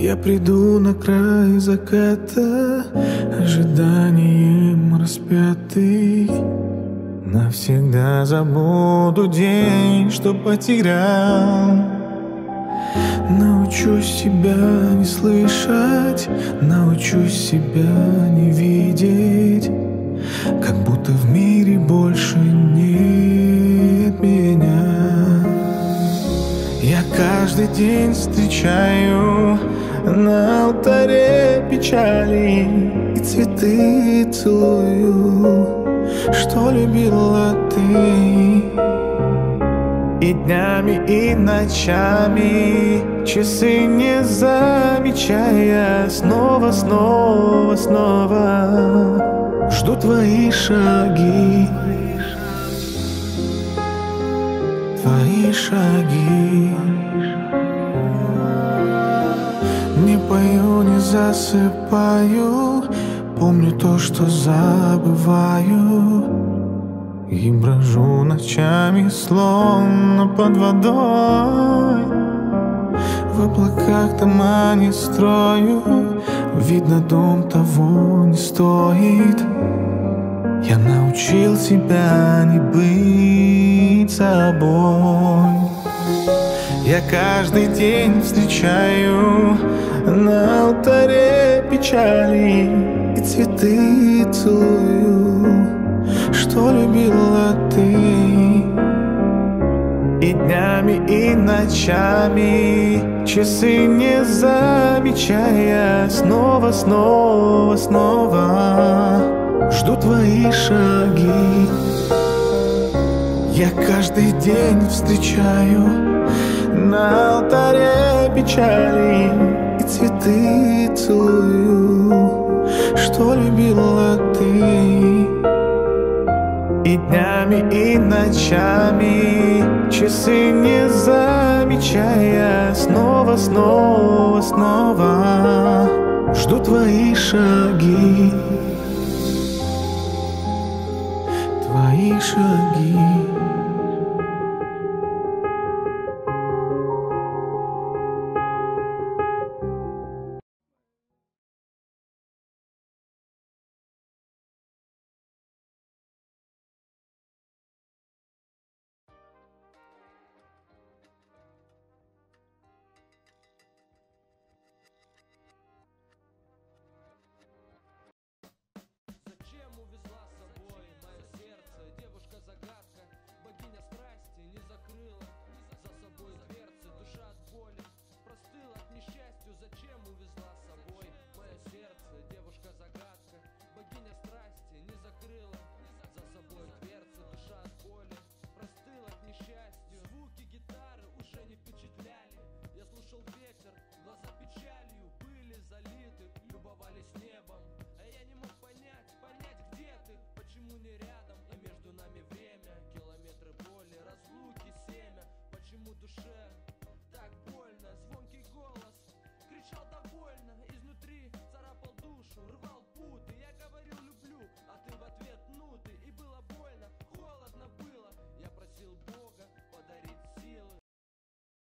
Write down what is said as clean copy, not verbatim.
Я приду на край заката, ожиданием распятый. Навсегда забуду день, что потерял. Научусь себя не слышать, научусь себя не видеть, как будто в мире больше нет меня. Я каждый день встречаю на алтаре печали и цветы целую, что любила ты. И днями, и ночами, часы не замечая, снова, снова, снова жду твои шаги, твои шаги. Не пою, не засыпаю, помню то, что забываю, и брожу ночами, словно под водой. В облаках дома не строю, видно, дом того не стоит. Я научил себя не быть собой. Я каждый день встречаю на алтаре печали и цветы целую, что любила ты. И днями, и ночами, часы не замечая, снова, снова, снова жду твои шаги. Я каждый день встречаю на алтаре печали и цветы целую, что любила ты. И днями, и ночами, часы не замечая, снова, снова, снова жду твои шаги, твои шаги. Зачем увезла с собой мое сердце? Девушка-загадка, богиня страсти, не закрыла за собой дверцы. Душа от боли простыла от несчастью. Зачем увезла с собой мое сердце? Девушка-загадка, богиня страсти, не закрыла за собой дверцы. Душа от боли